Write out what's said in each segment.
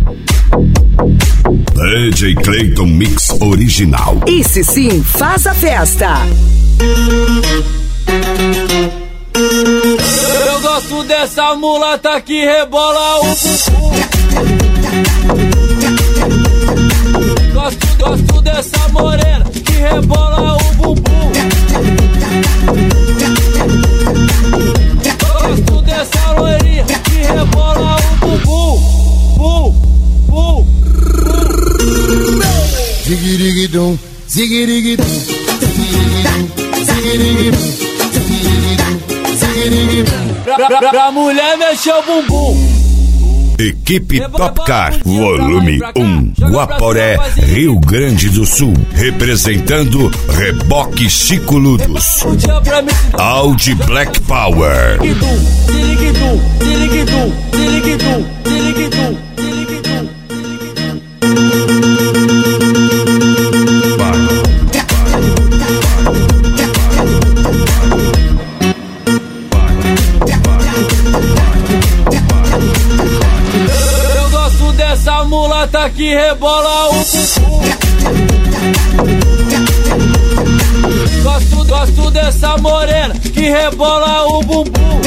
DJ Clayton Mix original. Esse sim faz a festa. Eu gosto dessa mulata que rebola o bumbum. Gosto dessa morena que rebola o bumbum. Gosto dessa loirinha que rebola o bumbum. Bum, bum, bum. Zigirigidum, zigirigidum, zigirigidum, zigirigidum. Pra mulher mexer o bumbum. Equipe Top Car, volume 1, Guaporé, Rio Grande do Sul. Representando Reboque Chico Ludos. Audi Black Power. Ziriguidum, ziriguidum, ziriguidum, ziriguidum, ziriguidum. Eu gosto dessa mulata que rebola o bumbum. Gosto dessa morena que rebola o bumbum.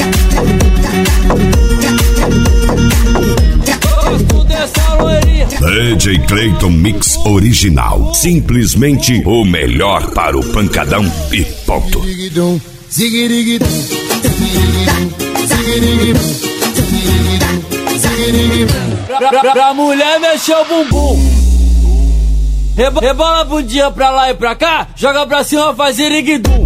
Gosto dessa loirinha. DJ Clayton Mix original. Simplesmente o melhor para o pancadão e ponto. Zigirigidum, zigirigidum, zigirigidum, zigirigidum. Pra mulher mexer o bumbum. Rebola a bundinha pra lá e pra cá. Joga pra cima, faz ziriguidum.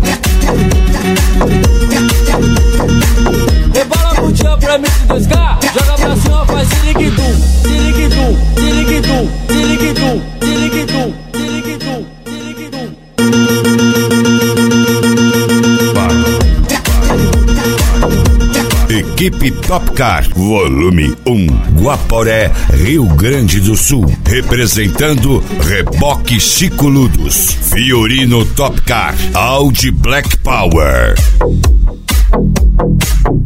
Rebola a bundinha pra mim de 2K. Joga pra cima, faz ziriguidum. Ziriguidum, ziriguidum, ziriguidum, ziriguidum, ziriguidum, ziriguidum. Equipe Top Car, volume 1, Guaporé, Rio Grande do Sul. Representando Reboque Chico Ludos. Fiorino Top Car, Audi Black Power.